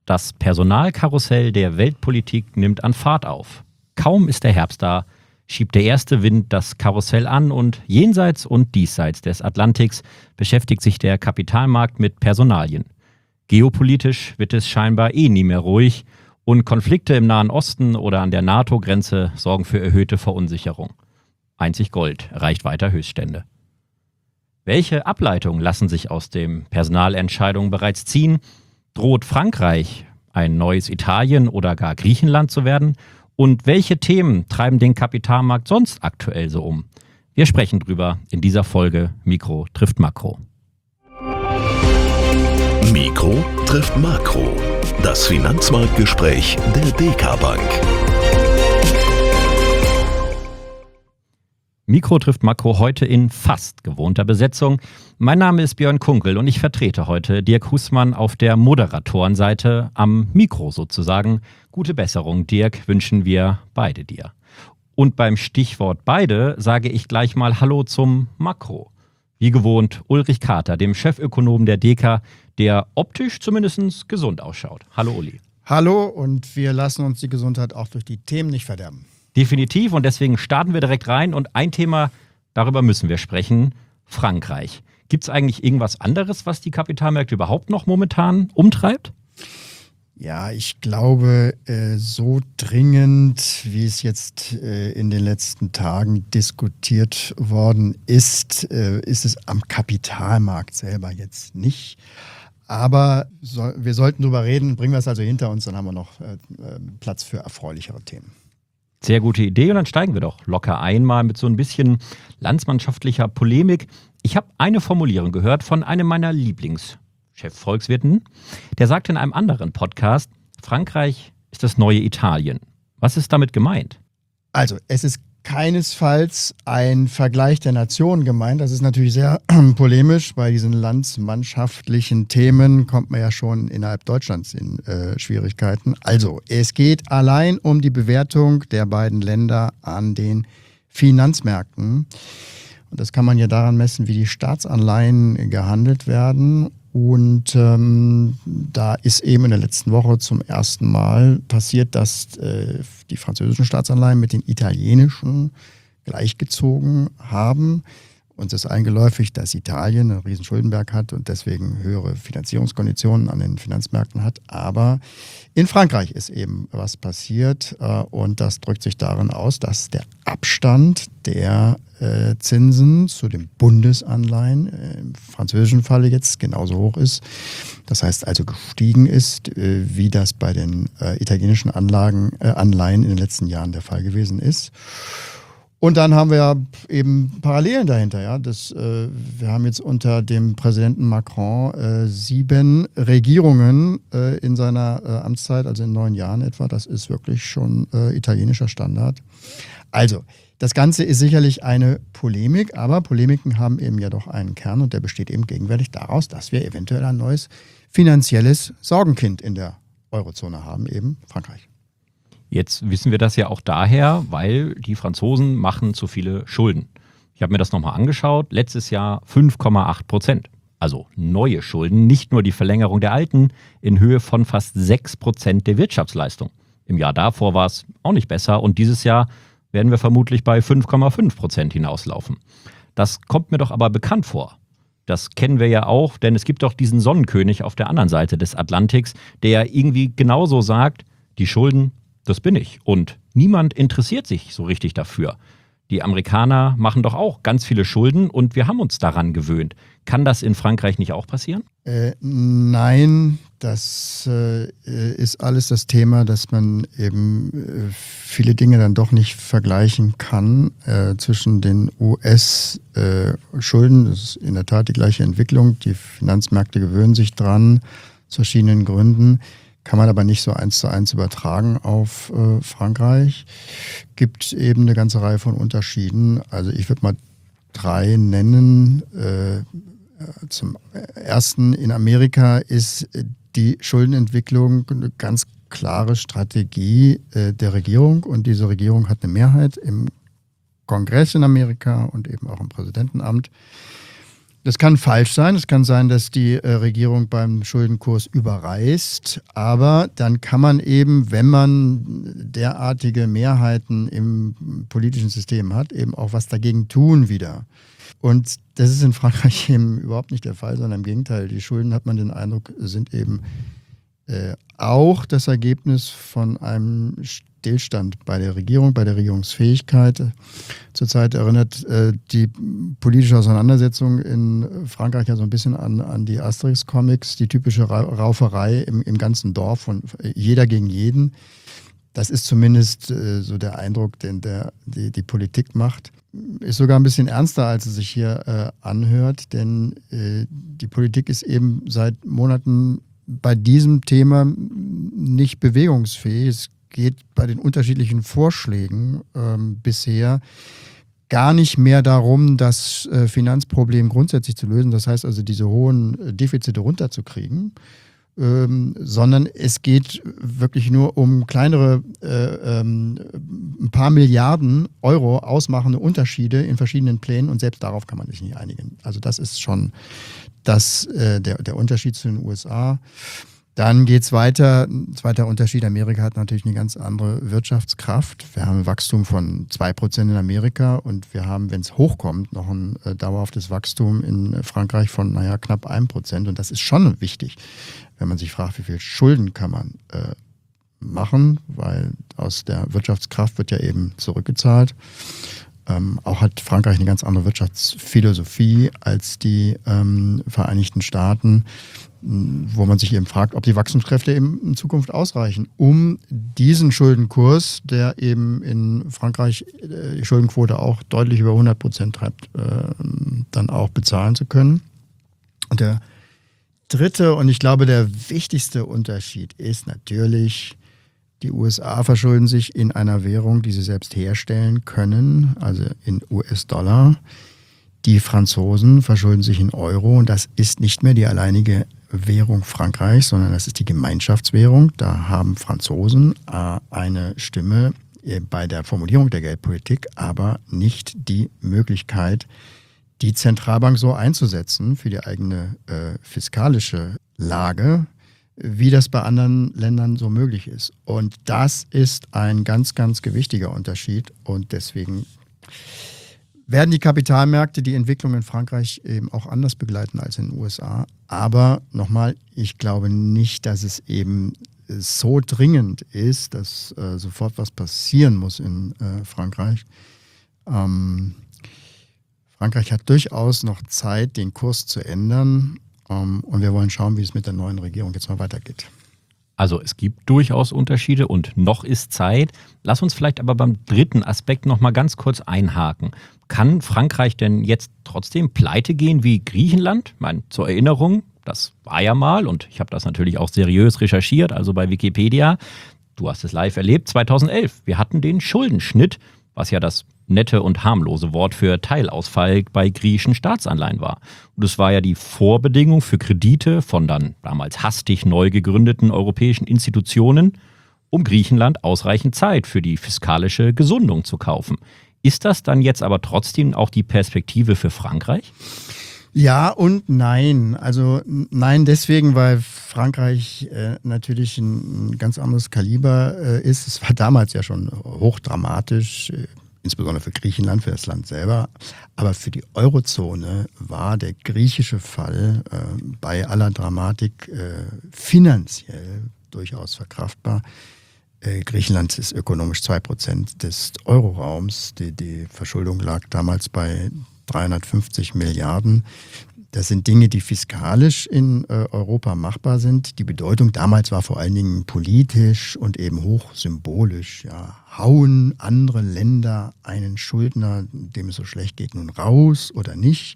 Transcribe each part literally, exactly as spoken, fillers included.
Das Personalkarussell der Weltpolitik nimmt an Fahrt auf. Kaum ist der Herbst da, schiebt der erste Wind das Karussell an und jenseits und diesseits des Atlantiks beschäftigt sich der Kapitalmarkt mit Personalien. Geopolitisch wird es scheinbar eh nie mehr ruhig und Konflikte im Nahen Osten oder an der NATO-Grenze sorgen für erhöhte Verunsicherung. Einzig Gold erreicht weiter Höchststände. Welche Ableitungen lassen sich aus den Personalentscheidungen bereits ziehen? Droht Frankreich ein neues Italien oder gar Griechenland zu werden? Und welche Themen treiben den Kapitalmarkt sonst aktuell so um? Wir sprechen drüber in dieser Folge Mikro trifft Makro. Mikro trifft Makro. Das Finanzmarktgespräch der D K Bank. Mikro trifft Makro heute in fast gewohnter Besetzung. Mein Name ist Björn Kunkel und ich vertrete heute Dirk Hußmann auf der Moderatorenseite am Mikro sozusagen. Gute Besserung, Dirk, wünschen wir beide dir. Und beim Stichwort beide sage ich gleich mal Hallo zum Makro. Wie gewohnt Ulrich Kater, dem Chefökonom der D K, der optisch zumindest gesund ausschaut. Hallo Uli. Hallo, und wir lassen uns die Gesundheit auch durch die Themen nicht verderben. Definitiv, und deswegen starten wir direkt rein und ein Thema, darüber müssen wir sprechen, Frankreich. Gibt es eigentlich irgendwas anderes, was die Kapitalmärkte überhaupt noch momentan umtreibt? Ja, ich glaube, so dringend, wie es jetzt in den letzten Tagen diskutiert worden ist, ist es am Kapitalmarkt selber jetzt nicht. Aber wir sollten drüber reden, bringen wir es also hinter uns, dann haben wir noch Platz für erfreulichere Themen. Sehr gute Idee, und dann steigen wir doch locker ein, mal mit so ein bisschen landsmannschaftlicher Polemik. Ich habe eine Formulierung gehört von einem meiner Lieblingschefvolkswirten. Der sagte in einem anderen Podcast, Frankreich ist das neue Italien. Was ist damit gemeint? Also, es ist keinesfalls ein Vergleich der Nationen gemeint. Das ist natürlich sehr polemisch. Bei diesen landsmannschaftlichen Themen kommt man ja schon innerhalb Deutschlands in äh, Schwierigkeiten. Also, es geht allein um die Bewertung der beiden Länder an den Finanzmärkten. Und das kann man ja daran messen, wie die Staatsanleihen gehandelt werden. Und ähm, da ist eben in der letzten Woche zum ersten Mal passiert, dass äh, die französischen Staatsanleihen mit den italienischen gleichgezogen haben. Uns ist eingeläufig, dass Italien einen riesen Schuldenberg hat und deswegen höhere Finanzierungskonditionen an den Finanzmärkten hat. Aber in Frankreich ist eben was passiert äh, und das drückt sich darin aus, dass der Abstand der äh, Zinsen zu den Bundesanleihen äh, im französischen Falle jetzt genauso hoch ist. Das heißt also gestiegen ist, äh, wie das bei den äh, italienischen Anlagen, äh, Anleihen in den letzten Jahren der Fall gewesen ist. Und dann haben wir ja eben Parallelen dahinter. Ja. Das, äh, wir haben jetzt unter dem Präsidenten Macron äh, sieben Regierungen äh, in seiner äh, Amtszeit, also in neun Jahren etwa. Das ist wirklich schon äh, italienischer Standard. Also, das Ganze ist sicherlich eine Polemik, aber Polemiken haben eben ja doch einen Kern und der besteht eben gegenwärtig daraus, dass wir eventuell ein neues finanzielles Sorgenkind in der Eurozone haben, eben Frankreich. Jetzt wissen wir das ja auch daher, weil die Franzosen machen zu viele Schulden. Ich habe mir das nochmal angeschaut. Letztes Jahr fünf Komma acht Prozent. Also neue Schulden, nicht nur die Verlängerung der alten, in Höhe von fast sechs Prozent der Wirtschaftsleistung. Im Jahr davor war es auch nicht besser und dieses Jahr werden wir vermutlich bei fünf Komma fünf Prozent hinauslaufen. Das kommt mir doch aber bekannt vor. Das kennen wir ja auch, denn es gibt doch diesen Sonnenkönig auf der anderen Seite des Atlantiks, der irgendwie genauso sagt, die Schulden, das bin ich. Und niemand interessiert sich so richtig dafür. Die Amerikaner machen doch auch ganz viele Schulden und wir haben uns daran gewöhnt. Kann das in Frankreich nicht auch passieren? Äh, nein, das äh, ist alles das Thema, dass man eben äh, viele Dinge dann doch nicht vergleichen kann äh, zwischen den U S-Schulden. Äh, das ist in der Tat die gleiche Entwicklung. Die Finanzmärkte gewöhnen sich dran, aus verschiedenen Gründen. Kann man aber nicht so eins zu eins übertragen auf äh, Frankreich. Gibt eben eine ganze Reihe von Unterschieden. Also ich würde mal drei nennen. Äh, zum ersten, in Amerika ist die Schuldenentwicklung eine ganz klare Strategie äh, der Regierung. Und diese Regierung hat eine Mehrheit im Kongress in Amerika und eben auch im Präsidentenamt. Das kann falsch sein. Es kann sein, dass die äh, Regierung beim Schuldenkurs überreißt. Aber dann kann man eben, wenn man derartige Mehrheiten im politischen System hat, eben auch was dagegen tun wieder. Und das ist in Frankreich eben überhaupt nicht der Fall, sondern im Gegenteil. Die Schulden, hat man den Eindruck, sind eben äh, auch das Ergebnis von einem Stillstand bei der Regierung, bei der Regierungsfähigkeit. Zurzeit erinnert äh, die politische Auseinandersetzung in Frankreich ja so ein bisschen an, an die Asterix-Comics, die typische Ra- Rauferei im, im ganzen Dorf von jeder gegen jeden. Das ist zumindest äh, so der Eindruck, den der, die, die Politik macht. Ist sogar ein bisschen ernster, als es sich hier äh, anhört, denn äh, die Politik ist eben seit Monaten bei diesem Thema nicht bewegungsfähig. Es geht bei den unterschiedlichen Vorschlägen ähm, bisher gar nicht mehr darum, das äh, Finanzproblem grundsätzlich zu lösen, das heißt also diese hohen äh, Defizite runterzukriegen, ähm, sondern es geht wirklich nur um kleinere, äh, ähm, ein paar Milliarden Euro ausmachende Unterschiede in verschiedenen Plänen und selbst darauf kann man sich nicht einigen. Also das ist schon das, äh, der, der Unterschied zu den U S A. Dann geht es weiter. Ein zweiter Unterschied, Amerika hat natürlich eine ganz andere Wirtschaftskraft. Wir haben ein Wachstum von zwei Prozent in Amerika und wir haben, wenn es hochkommt, noch ein äh, dauerhaftes Wachstum in Frankreich von naja, knapp ein Prozent. Und das ist schon wichtig, wenn man sich fragt, wie viel Schulden kann man äh, machen, weil aus der Wirtschaftskraft wird ja eben zurückgezahlt. Ähm, auch hat Frankreich eine ganz andere Wirtschaftsphilosophie als die ähm, Vereinigten Staaten, wo man sich eben fragt, ob die Wachstumskräfte eben in Zukunft ausreichen, um diesen Schuldenkurs, der eben in Frankreich die Schuldenquote auch deutlich über hundert Prozent treibt, äh, dann auch bezahlen zu können. Und der dritte und ich glaube der wichtigste Unterschied ist natürlich, die U S A verschulden sich in einer Währung, die sie selbst herstellen können, also in U S-Dollar. Die Franzosen verschulden sich in Euro und das ist nicht mehr die alleinige Währung Frankreichs, sondern das ist die Gemeinschaftswährung. Da haben Franzosen äh, eine Stimme äh, bei der Formulierung der Geldpolitik, aber nicht die Möglichkeit, die Zentralbank so einzusetzen für die eigene äh, fiskalische Lage, wie das bei anderen Ländern so möglich ist. Und das ist ein ganz, ganz gewichtiger Unterschied und deswegen werden die Kapitalmärkte die Entwicklung in Frankreich eben auch anders begleiten als in den U S A. Aber nochmal, ich glaube nicht, dass es eben so dringend ist, dass äh, sofort was passieren muss in äh, Frankreich. Ähm, Frankreich hat durchaus noch Zeit, den Kurs zu ändern. Ähm, und wir wollen schauen, wie es mit der neuen Regierung jetzt mal weitergeht. Also es gibt durchaus Unterschiede und noch ist Zeit. Lass uns vielleicht aber beim dritten Aspekt noch mal ganz kurz einhaken. Kann Frankreich denn jetzt trotzdem pleite gehen wie Griechenland? Ich meine, zur Erinnerung, das war ja mal, und ich habe das natürlich auch seriös recherchiert, also bei Wikipedia. Du hast es live erlebt, zweitausendelf. Wir hatten den Schuldenschnitt, was ja das nette und harmlose Wort für Teilausfall bei griechischen Staatsanleihen war. Und es war ja die Vorbedingung für Kredite von dann damals hastig neu gegründeten europäischen Institutionen, um Griechenland ausreichend Zeit für die fiskalische Gesundung zu kaufen. Ist das dann jetzt aber trotzdem auch die Perspektive für Frankreich? Ja und nein. Also nein deswegen, weil Frankreich äh, natürlich ein, ein ganz anderes Kaliber äh, ist. Es war damals ja schon hochdramatisch, äh, insbesondere für Griechenland, für das Land selber. Aber für die Eurozone war der griechische Fall äh, bei aller Dramatik äh, finanziell durchaus verkraftbar. Äh, Griechenland ist ökonomisch zwei Prozent des Euroraums. Die, die Verschuldung lag damals bei dreihundertfünfzig Milliarden. Das sind Dinge, die fiskalisch in äh, Europa machbar sind. Die Bedeutung damals war vor allen Dingen politisch und eben hochsymbolisch. Ja. Hauen andere Länder einen Schuldner, dem es so schlecht geht, nun raus oder nicht?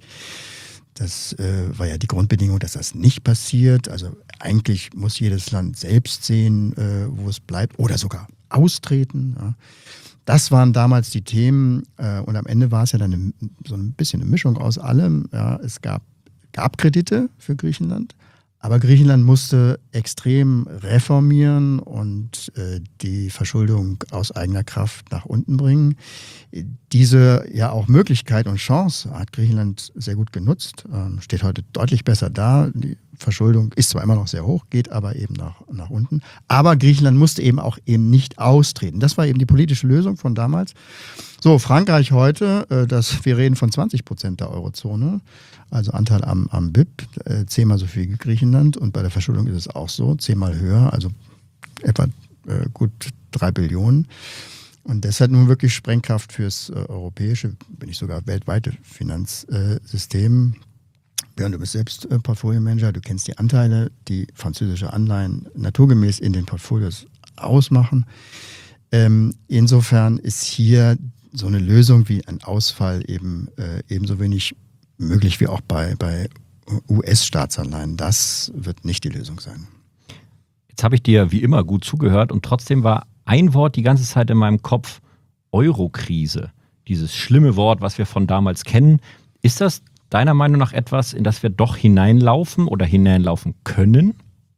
Das äh, war ja die Grundbedingung, dass das nicht passiert. Also eigentlich muss jedes Land selbst sehen, äh, wo es bleibt oder sogar austreten. Ja. Das waren damals die Themen äh, und am Ende war es ja dann eine, so ein bisschen eine Mischung aus allem. Ja. Es gab, gab Kredite für Griechenland, Aber Griechenland musste extrem reformieren und äh, die Verschuldung aus eigener Kraft nach unten bringen. Diese ja auch Möglichkeit und Chance hat Griechenland sehr gut genutzt, ähm, steht heute deutlich besser da. Die Verschuldung ist zwar immer noch sehr hoch, geht aber eben nach, nach unten. Aber Griechenland musste eben auch eben nicht austreten. Das war eben die politische Lösung von damals. So, Frankreich heute, äh, das, wir reden von zwanzig Prozent der Eurozone, also Anteil am, am B I P, äh, zehnmal so viel wie Griechenland. Und bei der Verschuldung ist es auch so, zehnmal höher, also etwa äh, gut drei Billionen. Und das hat nun wirklich Sprengkraft fürs äh, europäische, wenn nicht sogar weltweite Finanzsystem. Björn, du bist selbst äh, Portfolio-Manager, du kennst die Anteile, die französische Anleihen naturgemäß in den Portfolios ausmachen. Ähm, insofern ist hier so eine Lösung wie ein Ausfall eben äh, ebenso wenig möglich wie auch bei, bei U S-Staatsanleihen. Das wird nicht die Lösung sein. Jetzt habe ich dir wie immer gut zugehört und trotzdem war ein Wort die ganze Zeit in meinem Kopf: Euro-Krise. Dieses schlimme Wort, was wir von damals kennen. Ist das deiner Meinung nach etwas, in das wir doch hineinlaufen oder hineinlaufen können?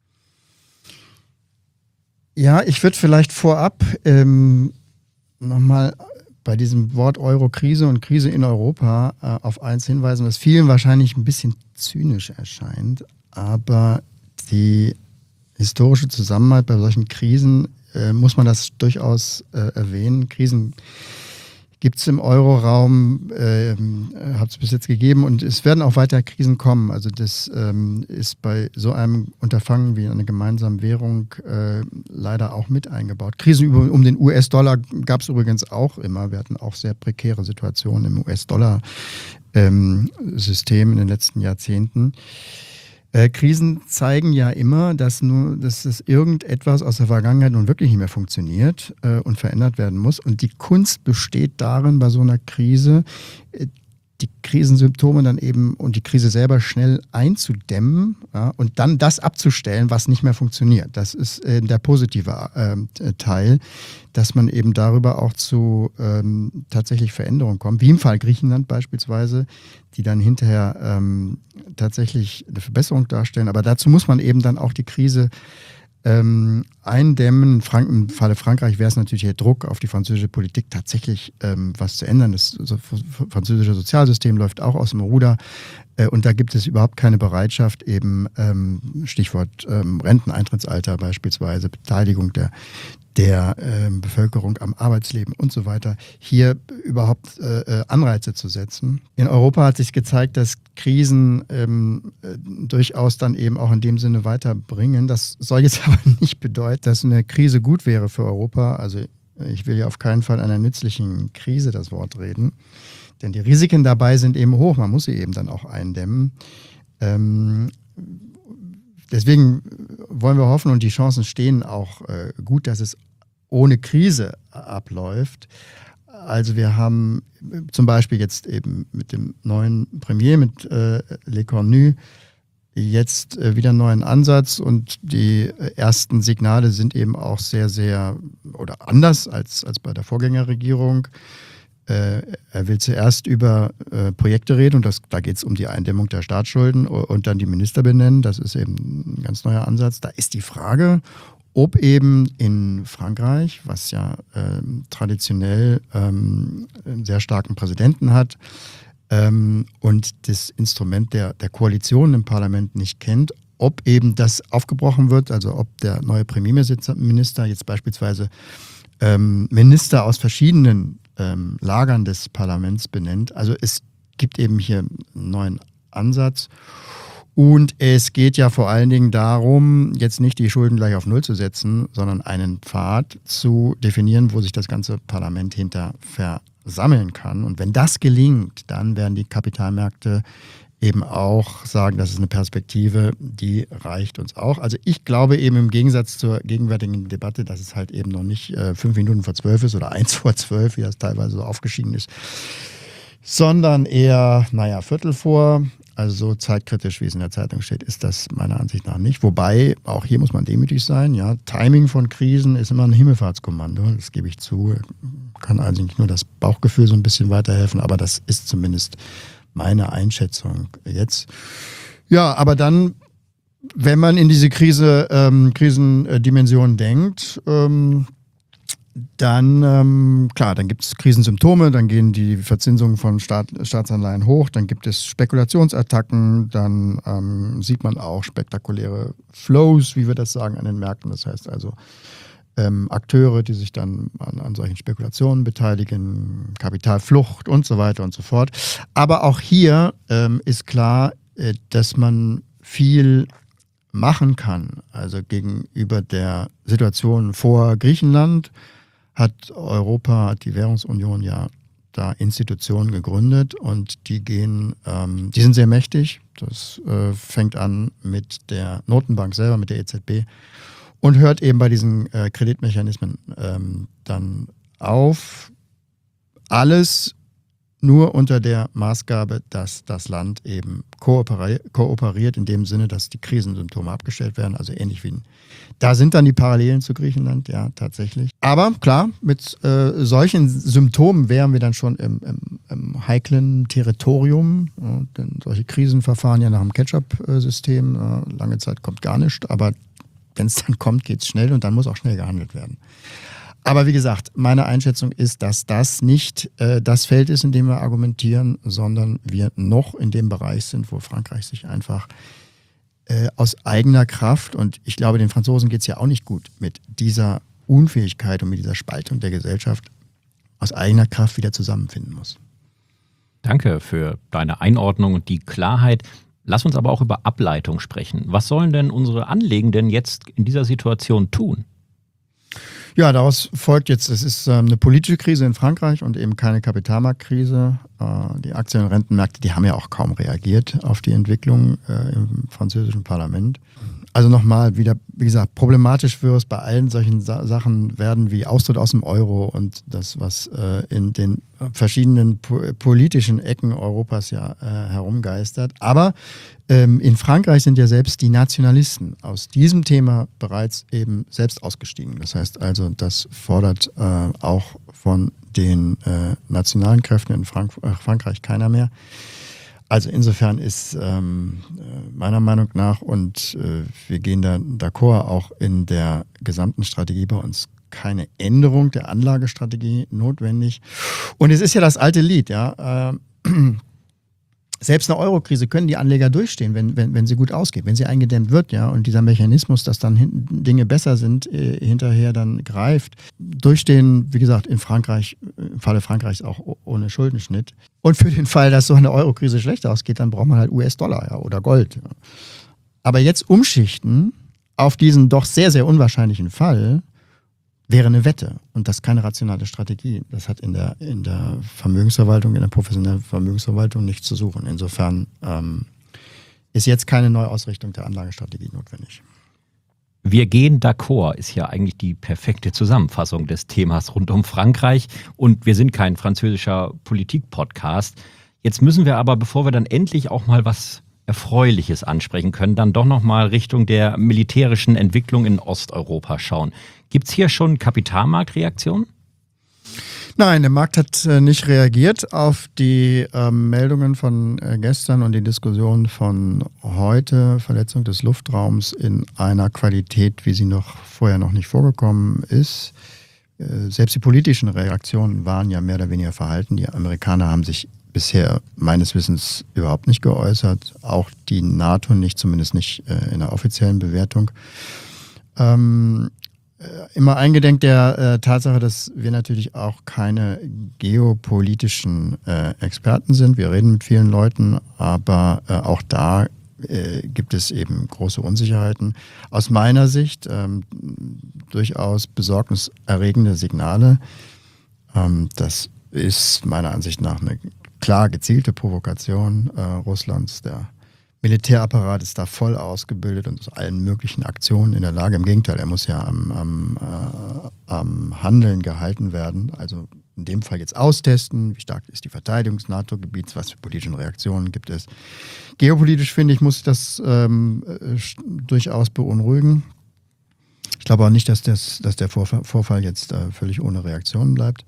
Ja, ich würde vielleicht vorab ähm, nochmal bei diesem Wort Euro-Krise und Krise in Europa äh, auf eins hinweisen, was vielen wahrscheinlich ein bisschen zynisch erscheint, aber die historische Zusammenhalt bei solchen Krisen äh, muss man das durchaus äh, erwähnen. Krisen gibt es im Euroraum, äh, hat es bis jetzt gegeben und es werden auch weiter Krisen kommen. Also das ähm, ist bei so einem Unterfangen wie einer gemeinsamen Währung äh, leider auch mit eingebaut. Krisen über, um den U S-Dollar gab es übrigens auch immer. Wir hatten auch sehr prekäre Situationen im U S-Dollar-System ähm, in den letzten Jahrzehnten. Äh, Krisen zeigen ja immer, dass nur, dass es irgendetwas aus der Vergangenheit nun wirklich nicht mehr funktioniert äh, und verändert werden muss. Und die Kunst besteht darin, bei so einer Krise äh, die Krisensymptome dann eben und die Krise selber schnell einzudämmen, ja, und dann das abzustellen, was nicht mehr funktioniert. Das ist äh, der positive äh, Teil, dass man eben darüber auch zu ähm, tatsächlich Veränderungen kommt, wie im Fall Griechenland beispielsweise, die dann hinterher ähm, tatsächlich eine Verbesserung darstellen. Aber dazu muss man eben dann auch die Krise ähm, eindämmen. Frank- Im Falle Frankreich wäre es natürlich der Druck auf die französische Politik, tatsächlich ähm, was zu ändern. Das so, französische Sozialsystem läuft auch aus dem Ruder. Äh, und da gibt es überhaupt keine Bereitschaft, eben ähm, Stichwort ähm, Renteneintrittsalter beispielsweise, Beteiligung der der äh, Bevölkerung am Arbeitsleben und so weiter, hier überhaupt äh, Anreize zu setzen. In Europa hat sich gezeigt, dass Krisen ähm, äh, durchaus dann eben auch in dem Sinne weiterbringen. Das soll jetzt aber nicht bedeuten, dass eine Krise gut wäre für Europa. Also ich will ja auf keinen Fall einer nützlichen Krise das Wort reden, denn die Risiken dabei sind eben hoch. Man muss sie eben dann auch eindämmen. Ähm, Deswegen wollen wir hoffen und die Chancen stehen auch äh, gut, dass es ohne Krise abläuft. Also wir haben zum Beispiel jetzt eben mit dem neuen Premier, mit äh, Lecornu, jetzt äh, wieder einen neuen Ansatz und die ersten Signale sind eben auch sehr, sehr oder anders als, als bei der Vorgängerregierung. Äh, er will zuerst über äh, Projekte reden und das, da geht es um die Eindämmung der Staatsschulden und dann die Minister benennen. Das ist eben ein ganz neuer Ansatz. Da ist die Frage, ob eben in Frankreich, was ja äh, traditionell ähm, einen sehr starken Präsidenten hat ähm, und das Instrument der, der Koalition im Parlament nicht kennt, ob eben das aufgebrochen wird, also ob der neue Premierminister jetzt beispielsweise ähm, Minister aus verschiedenen Ähm, Lagern des Parlaments benennt. Also es gibt eben hier einen neuen Ansatz und es geht ja vor allen Dingen darum, jetzt nicht die Schulden gleich auf Null zu setzen, sondern einen Pfad zu definieren, wo sich das ganze Parlament hinter versammeln kann. Und wenn das gelingt, dann werden die Kapitalmärkte eben auch sagen, das ist eine Perspektive, die reicht uns auch. Also ich glaube eben im Gegensatz zur gegenwärtigen Debatte, dass es halt eben noch nicht äh, fünf Minuten vor zwölf ist oder eins vor zwölf, wie das teilweise so aufgeschieden ist, sondern eher, naja, Viertel vor. Also so zeitkritisch, wie es in der Zeitung steht, ist das meiner Ansicht nach nicht. Wobei, auch hier muss man demütig sein, ja, Timing von Krisen ist immer ein Himmelfahrtskommando, das gebe ich zu. Kann eigentlich nur das Bauchgefühl so ein bisschen weiterhelfen, aber das ist zumindest meine Einschätzung jetzt. Ja, aber dann wenn man in diese Krise, ähm, Krisendimension denkt, ähm, dann, ähm, klar, dann gibt es Krisensymptome, dann gehen die Verzinsungen von Staat, Staatsanleihen hoch, dann gibt es Spekulationsattacken, dann ähm, sieht man auch spektakuläre Flows, wie wir das sagen, an den Märkten. Das heißt also ähm, Akteure, die sich dann an, an solchen Spekulationen beteiligen, Kapitalflucht und so weiter und so fort. Aber auch hier ähm, ist klar, äh, dass man viel machen kann. Also gegenüber der Situation vor Griechenland hat Europa, hat die Währungsunion ja da Institutionen gegründet und die gehen, ähm, die sind sehr mächtig. Das äh, fängt an mit der Notenbank selber, mit der E Z B und hört eben bei diesen äh, Kreditmechanismen ähm, dann auf. Alles nur unter der Maßgabe, dass das Land eben kooperi- kooperiert, in dem Sinne, dass die Krisensymptome abgestellt werden, also ähnlich wie in, da sind dann die Parallelen zu Griechenland, ja, tatsächlich. Aber klar, mit äh, solchen Symptomen wären wir dann schon im, im, im heiklen Territorium, ja, denn solche Krisen verfahren ja nach dem Ketchup-System, ja, lange Zeit kommt gar nichts, aber wenn es dann kommt, geht es schnell und dann muss auch schnell gehandelt werden. Aber wie gesagt, meine Einschätzung ist, dass das nicht äh, das Feld ist, in dem wir argumentieren, sondern wir noch in dem Bereich sind, wo Frankreich sich einfach äh, aus eigener Kraft, und ich glaube, den Franzosen geht es ja auch nicht gut mit dieser Unfähigkeit und mit dieser Spaltung der Gesellschaft, aus eigener Kraft wieder zusammenfinden muss. Danke für deine Einordnung und die Klarheit. Lass uns aber auch über Ableitung sprechen. Was sollen denn unsere Anlegenden jetzt in dieser Situation tun? Ja, daraus folgt jetzt, es ist ähm, eine politische Krise in Frankreich und eben keine Kapitalmarktkrise. Äh, die Aktien- und Rentenmärkte, die haben ja auch kaum reagiert auf die Entwicklung äh, im französischen Parlament. Also nochmal wieder, wie gesagt, problematisch wird es bei allen solchen Sa- Sachen werden wie Austritt aus dem Euro und das, was äh, in den verschiedenen po- politischen Ecken Europas ja äh, herumgeistert. Aber ähm, in Frankreich sind ja selbst die Nationalisten aus diesem Thema bereits eben selbst ausgestiegen. Das heißt also, das fordert äh, auch von den äh, nationalen Kräften in Frank- äh, Frankreich keiner mehr. Also insofern ist ähm, meiner Meinung nach, und äh, wir gehen da d'accord, auch in der gesamten Strategie bei uns keine Änderung der Anlagestrategie notwendig. Und es ist ja das alte Lied, ja. Äh, selbst eine Eurokrise können die Anleger durchstehen, wenn, wenn, wenn sie gut ausgeht, wenn sie eingedämmt wird, ja, und dieser Mechanismus, dass dann hin, Dinge besser sind, äh, hinterher dann greift. Durchstehen, wie gesagt, in Frankreich, im Falle Frankreichs auch ohne Schuldenschnitt. Und für den Fall, dass so eine Eurokrise schlecht ausgeht, dann braucht man halt U S-Dollar, ja, oder Gold. Ja. Aber jetzt umschichten auf diesen doch sehr, sehr unwahrscheinlichen Fall wäre eine Wette und das ist keine rationale Strategie. Das hat in der, in der Vermögensverwaltung, in der professionellen Vermögensverwaltung nichts zu suchen. Insofern ähm, ist jetzt keine Neuausrichtung der Anlagestrategie notwendig. Wir gehen d'accord ist ja eigentlich die perfekte Zusammenfassung des Themas rund um Frankreich und wir sind kein französischer Politik-Podcast. Jetzt müssen wir aber, bevor wir dann endlich auch mal was Erfreuliches ansprechen können, dann doch nochmal Richtung der militärischen Entwicklung in Osteuropa schauen. Gibt es hier schon Kapitalmarktreaktionen? Nein, der Markt hat äh, nicht reagiert auf die ähm, Meldungen von äh, gestern und die Diskussion von heute, Verletzung des Luftraums in einer Qualität, wie sie noch vorher noch nicht vorgekommen ist. Äh, selbst die politischen Reaktionen waren ja mehr oder weniger verhalten. Die Amerikaner haben sich bisher meines Wissens überhaupt nicht geäußert, auch die NATO nicht, zumindest nicht äh, in der offiziellen Bewertung. Ähm, Immer eingedenk der äh, Tatsache, dass wir natürlich auch keine geopolitischen äh, Experten sind. Wir reden mit vielen Leuten, aber äh, auch da äh, gibt es eben große Unsicherheiten. Aus meiner Sicht ähm, durchaus besorgniserregende Signale. Ähm, das ist meiner Ansicht nach eine klar gezielte Provokation äh, Russlands. Der Militärapparat ist da voll ausgebildet und aus allen möglichen Aktionen in der Lage. Im Gegenteil, er muss ja am, am, äh, am Handeln gehalten werden. Also in dem Fall jetzt austesten, wie stark ist die Verteidigung des NATO-Gebiets, was für politische Reaktionen gibt es. Geopolitisch, finde ich, muss das ähm, äh, durchaus beunruhigen. Ich glaube auch nicht, dass, das, dass der Vorfall, Vorfall jetzt äh, völlig ohne Reaktion bleibt.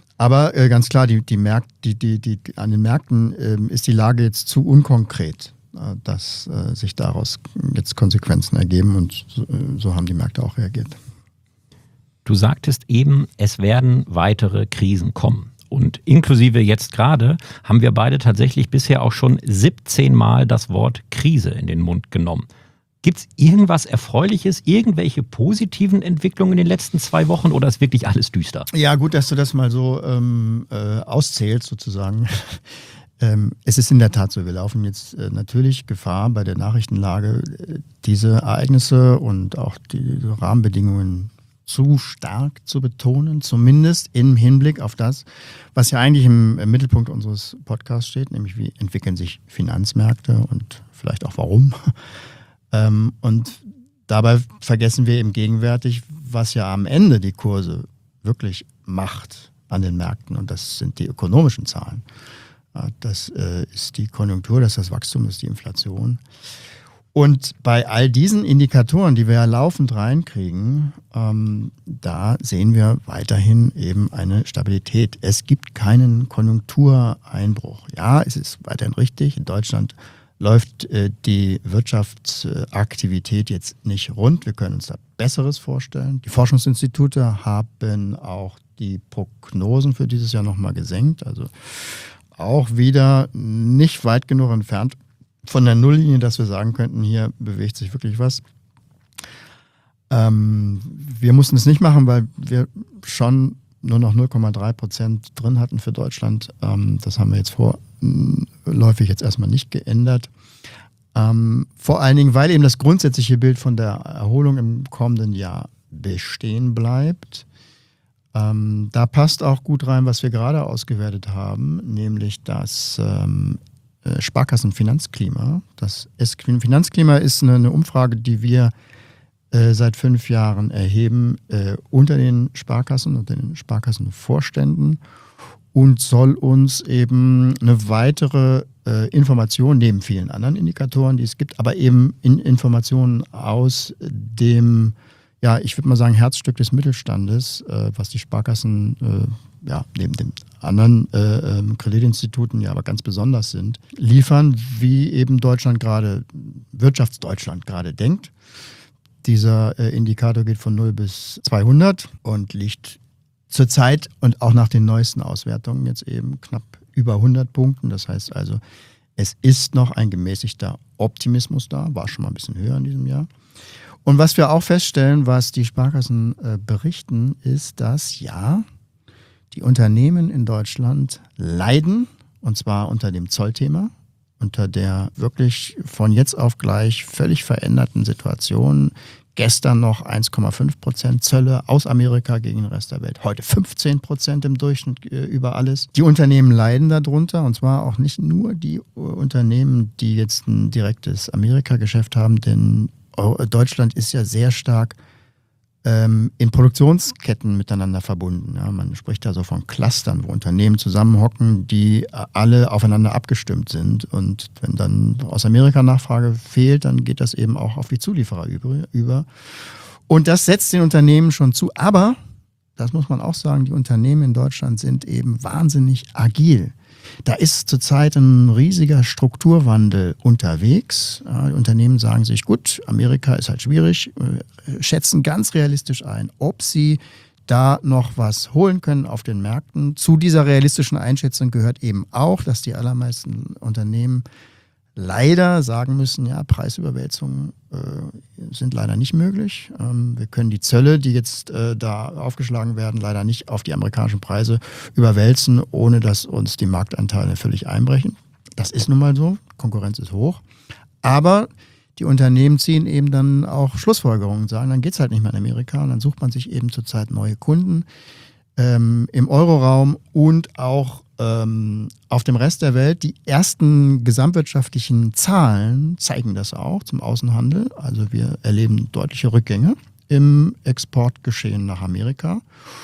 Aber äh, ganz klar, die, die Märkte, die, die, die, an den Märkten äh, ist die Lage jetzt zu unkonkret. dass äh, sich daraus jetzt Konsequenzen ergeben und so, so haben die Märkte auch reagiert. Du sagtest eben, es werden weitere Krisen kommen. Und inklusive jetzt gerade haben wir beide tatsächlich bisher auch schon siebzehn Mal das Wort Krise in den Mund genommen. Gibt es irgendwas Erfreuliches, irgendwelche positiven Entwicklungen in den letzten zwei Wochen oder ist wirklich alles düster? Ja, gut, dass du das mal so ähm, äh, auszählst sozusagen. ähm, es ist in der Tat so, wir laufen jetzt äh, natürlich Gefahr bei der Nachrichtenlage, äh, diese Ereignisse und auch die Rahmenbedingungen zu stark zu betonen, zumindest im Hinblick auf das, was ja eigentlich im, im Mittelpunkt unseres Podcasts steht, nämlich wie entwickeln sich Finanzmärkte und vielleicht auch warum. ähm, und dabei vergessen wir eben gegenwärtig, was ja am Ende die Kurse wirklich macht an den Märkten und das sind die ökonomischen Zahlen. Ja, das äh, ist die Konjunktur, das ist das Wachstum, das ist die Inflation. Und bei all diesen Indikatoren, die wir ja laufend reinkriegen, ähm, da sehen wir weiterhin eben eine Stabilität. Es gibt keinen Konjunktureinbruch. Ja, es ist weiterhin richtig. In Deutschland läuft äh, die Wirtschaftsaktivität jetzt nicht rund. Wir können uns da Besseres vorstellen. Die Forschungsinstitute haben auch die Prognosen für dieses Jahr nochmal gesenkt. Also auch wieder nicht weit genug entfernt von der Nulllinie, dass wir sagen könnten, hier bewegt sich wirklich was. Ähm, wir mussten es nicht machen, weil wir schon nur noch null Komma drei Prozent drin hatten für Deutschland. Ähm, das haben wir jetzt vorläufig jetzt erstmal nicht geändert. Ähm, vor allen Dingen, weil eben das grundsätzliche Bild von der Erholung im kommenden Jahr bestehen bleibt. Ähm, da passt auch gut rein, was wir gerade ausgewertet haben, nämlich dass ähm, Sparkassenfinanzklima. Das Finanzklima ist eine, eine Umfrage, die wir äh, seit fünf Jahren erheben äh, unter den Sparkassen und den Sparkassenvorständen und soll uns eben eine weitere äh, Information neben vielen anderen Indikatoren, die es gibt, aber eben in Informationen aus dem, ja, ich würde mal sagen, Herzstück des Mittelstandes, äh, was die Sparkassen äh, ja, neben den anderen äh, äh, Kreditinstituten ja aber ganz besonders sind, liefern, wie eben Deutschland gerade, Wirtschaftsdeutschland gerade denkt. Dieser äh, Indikator geht von null bis zweihundert und liegt zurzeit und auch nach den neuesten Auswertungen jetzt eben knapp über hundert Punkten. Das heißt also, es ist noch ein gemäßigter Optimismus da, war schon mal ein bisschen höher in diesem Jahr. Und was wir auch feststellen, was die Sparkassen äh, berichten, ist, dass ja, die Unternehmen in Deutschland leiden, und zwar unter dem Zollthema, unter der wirklich von jetzt auf gleich völlig veränderten Situation. Gestern noch eins Komma fünf Prozent Zölle aus Amerika gegen den Rest der Welt. Heute fünfzehn Prozent im Durchschnitt äh, über alles. Die Unternehmen leiden darunter, und zwar auch nicht nur die äh, Unternehmen, die jetzt ein direktes Amerika-Geschäft haben, denn Deutschland ist ja sehr stark ähm, in Produktionsketten miteinander verbunden. Ja, man spricht da so von Clustern, wo Unternehmen zusammenhocken, die alle aufeinander abgestimmt sind. Und wenn dann aus Amerika Nachfrage fehlt, dann geht das eben auch auf die Zulieferer über. Und das setzt den Unternehmen schon zu. Aber, das muss man auch sagen, die Unternehmen in Deutschland sind eben wahnsinnig agil. Da ist zurzeit ein riesiger Strukturwandel unterwegs. Ja, die Unternehmen sagen sich, gut, Amerika ist halt schwierig, äh, schätzen ganz realistisch ein, ob sie da noch was holen können auf den Märkten. Zu dieser realistischen Einschätzung gehört eben auch, dass die allermeisten Unternehmen leider sagen müssen, ja, Preisüberwälzungen äh, sind leider nicht möglich. Ähm, wir können die Zölle, die jetzt äh, da aufgeschlagen werden, leider nicht auf die amerikanischen Preise überwälzen, ohne dass uns die Marktanteile völlig einbrechen. Das ist nun mal so, Konkurrenz ist hoch. Aber die Unternehmen ziehen eben dann auch Schlussfolgerungen und sagen, dann geht es halt nicht mehr in Amerika und dann sucht man sich eben zurzeit neue Kunden ähm, im Euroraum und auch ähm, auf dem Rest der Welt. Die ersten gesamtwirtschaftlichen Zahlen zeigen das auch zum Außenhandel. Also wir erleben deutliche Rückgänge im Exportgeschehen nach Amerika.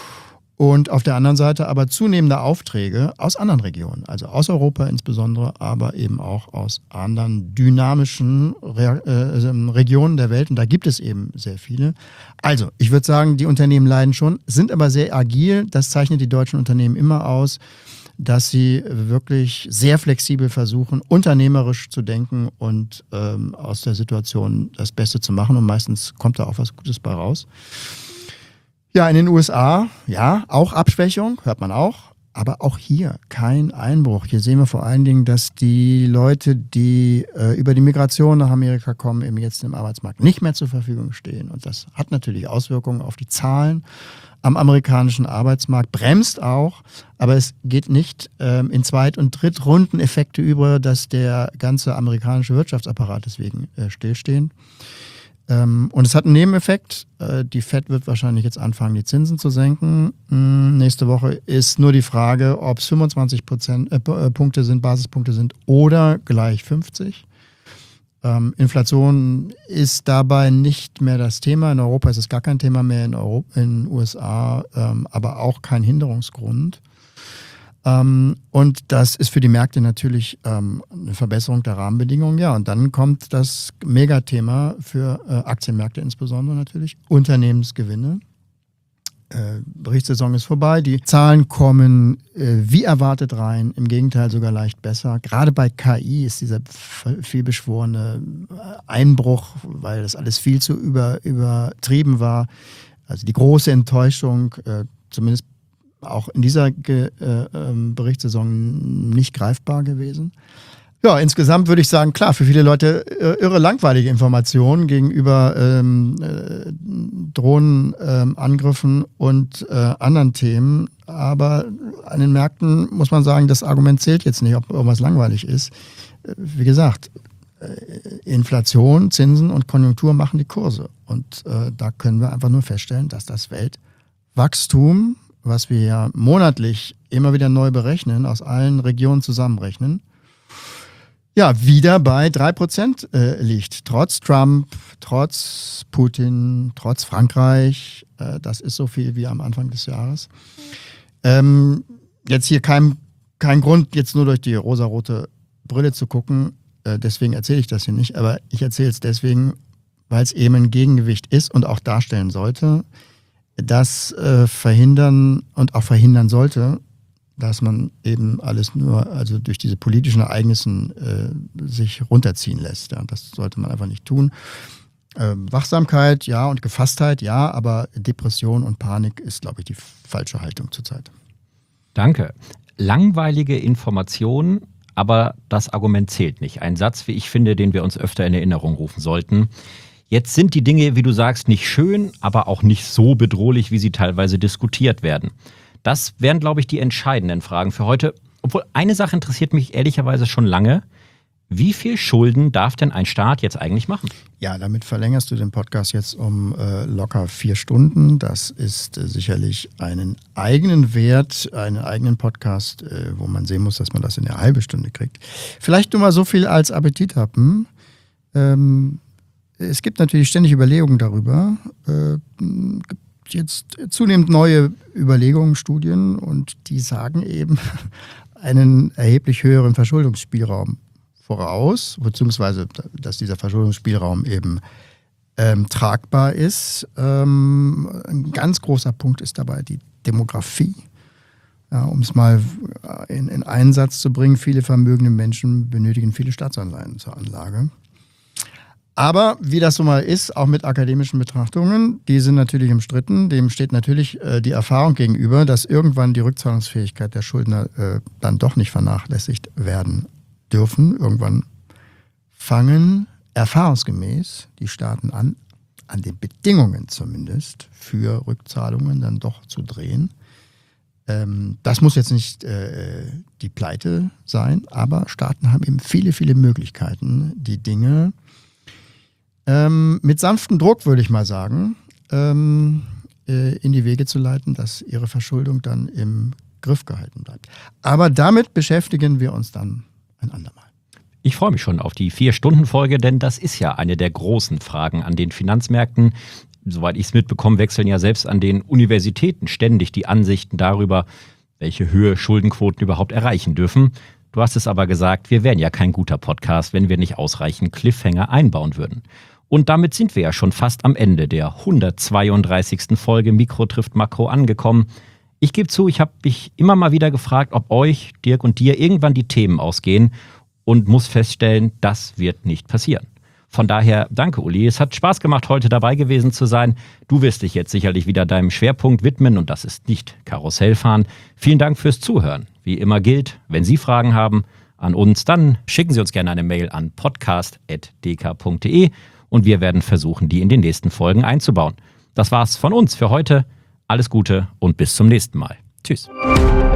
Und auf der anderen Seite aber zunehmende Aufträge aus anderen Regionen, also aus Europa insbesondere, aber eben auch aus anderen dynamischen Re- äh, Regionen der Welt. Und da gibt es eben sehr viele. Also, ich würde sagen, die Unternehmen leiden schon, sind aber sehr agil. Das zeichnet die deutschen Unternehmen immer aus. dass sie wirklich sehr flexibel versuchen, unternehmerisch zu denken und ähm, aus der Situation das Beste zu machen. Und meistens kommt da auch was Gutes bei raus. Ja, in den U S A, ja, auch Abschwächung, hört man auch. Aber auch hier kein Einbruch. Hier sehen wir vor allen Dingen, dass die Leute, die äh, über die Migration nach Amerika kommen, eben jetzt im Arbeitsmarkt nicht mehr zur Verfügung stehen. Und das hat natürlich Auswirkungen auf die Zahlen am amerikanischen Arbeitsmarkt, bremst auch, aber es geht nicht ähm, in Zweit- und Drittrundeneffekte über, dass der ganze amerikanische Wirtschaftsapparat deswegen äh, stillstehen. Ähm, und es hat einen Nebeneffekt. Äh, die Fed wird wahrscheinlich jetzt anfangen, die Zinsen zu senken. Hm, nächste Woche ist nur die Frage, ob es fünfundzwanzig Prozent, äh, Punkte sind, Basispunkte sind oder gleich fünfzig. Ähm, Inflation ist dabei nicht mehr das Thema. In Europa ist es gar kein Thema mehr, in Europa, in den U S A ähm, aber auch kein Hinderungsgrund. Ähm, und das ist für die Märkte natürlich ähm, eine Verbesserung der Rahmenbedingungen. Ja, und dann kommt das Megathema für äh, Aktienmärkte insbesondere natürlich, Unternehmensgewinne. Äh, Berichtssaison ist vorbei, die Zahlen kommen äh, wie erwartet rein, im Gegenteil sogar leicht besser. Gerade bei K I ist dieser vielbeschworene Einbruch, weil das alles viel zu über, übertrieben war. Also die große Enttäuschung, äh, zumindest auch in dieser Ge- äh, äh, Berichtssaison nicht greifbar gewesen. Ja, insgesamt würde ich sagen, klar, für viele Leute äh, irre langweilige Informationen gegenüber ähm, äh, Drohnenangriffen ähm, und äh, anderen Themen. Aber an den Märkten muss man sagen, das Argument zählt jetzt nicht, ob irgendwas langweilig ist. Äh, wie gesagt, äh, Inflation, Zinsen und Konjunktur machen die Kurse. Und äh, da können wir einfach nur feststellen, dass das Weltwachstum, was wir ja monatlich immer wieder neu berechnen, aus allen Regionen zusammenrechnen, ja, wieder bei drei Prozent äh, liegt. Trotz Trump, trotz Putin, trotz Frankreich. Äh, das ist so viel wie am Anfang des Jahres. Ähm, jetzt hier kein, kein Grund, jetzt nur durch die rosarote Brille zu gucken. Äh, deswegen erzähle ich das hier nicht. Aber ich erzähle es deswegen, weil es eben ein Gegengewicht ist und auch darstellen sollte, das äh, verhindern und auch verhindern sollte, dass man eben alles nur, also durch diese politischen Ereignissen äh, sich runterziehen lässt. Ja, das sollte man einfach nicht tun. Äh, Wachsamkeit, ja, und Gefasstheit, ja, aber Depression und Panik ist, glaube ich, die falsche Haltung zurzeit. Danke. Langweilige Informationen, aber das Argument zählt nicht. Ein Satz, wie ich finde, den wir uns öfter in Erinnerung rufen sollten. Jetzt sind die Dinge, wie du sagst, nicht schön, aber auch nicht so bedrohlich, wie sie teilweise diskutiert werden. Das wären, glaube ich, die entscheidenden Fragen für heute. Obwohl, eine Sache interessiert mich ehrlicherweise schon lange. Wie viel Schulden darf denn ein Staat jetzt eigentlich machen? Ja, damit verlängerst du den Podcast jetzt um äh, locker vier Stunden. Das ist äh, sicherlich einen eigenen Wert, einen eigenen Podcast, äh, wo man sehen muss, dass man das in eine halbe Stunde kriegt. Vielleicht nur mal so viel als Appetithappen. Ähm, es gibt natürlich ständig Überlegungen darüber. Äh, jetzt zunehmend neue Überlegungen, Studien, und die sagen eben einen erheblich höheren Verschuldungsspielraum voraus, beziehungsweise dass dieser Verschuldungsspielraum eben ähm, tragbar ist. Ähm, ein ganz großer Punkt ist dabei die Demografie. Ja, um es mal in, in einen Satz zu bringen, viele vermögende Menschen benötigen viele Staatsanleihen zur Anlage. Aber wie das so mal ist, auch mit akademischen Betrachtungen, die sind natürlich umstritten. Dem steht natürlich äh, die Erfahrung gegenüber, dass irgendwann die Rückzahlungsfähigkeit der Schuldner äh, dann doch nicht vernachlässigt werden dürfen. Irgendwann fangen erfahrungsgemäß die Staaten an, an den Bedingungen zumindest für Rückzahlungen dann doch zu drehen. Ähm, das muss jetzt nicht äh, die Pleite sein, aber Staaten haben eben viele, viele Möglichkeiten, die Dinge Ähm, mit sanftem Druck, würde ich mal sagen, ähm, äh, in die Wege zu leiten, dass ihre Verschuldung dann im Griff gehalten bleibt. Aber damit beschäftigen wir uns dann ein andermal. Ich freue mich schon auf die Vier-Stunden-Folge, denn das ist ja eine der großen Fragen an den Finanzmärkten. Soweit ich es mitbekomme, wechseln ja selbst an den Universitäten ständig die Ansichten darüber, welche Höhe Schuldenquoten überhaupt erreichen dürfen. Du hast es aber gesagt, wir wären ja kein guter Podcast, wenn wir nicht ausreichend Cliffhanger einbauen würden. Und damit sind wir ja schon fast am Ende der hundertzweiunddreißigsten Folge Mikro trifft Makro angekommen. Ich gebe zu, ich habe mich immer mal wieder gefragt, ob euch, Dirk und dir, irgendwann die Themen ausgehen und muss feststellen, das wird nicht passieren. Von daher, danke Uli, es hat Spaß gemacht, heute dabei gewesen zu sein. Du wirst dich jetzt sicherlich wieder deinem Schwerpunkt widmen und das ist nicht Karussellfahren. Vielen Dank fürs Zuhören. Wie immer gilt, wenn Sie Fragen haben an uns, dann schicken Sie uns gerne eine Mail an podcast punkt d k punkt d e und wir werden versuchen, die in den nächsten Folgen einzubauen. Das war's von uns für heute. Alles Gute und bis zum nächsten Mal. Tschüss.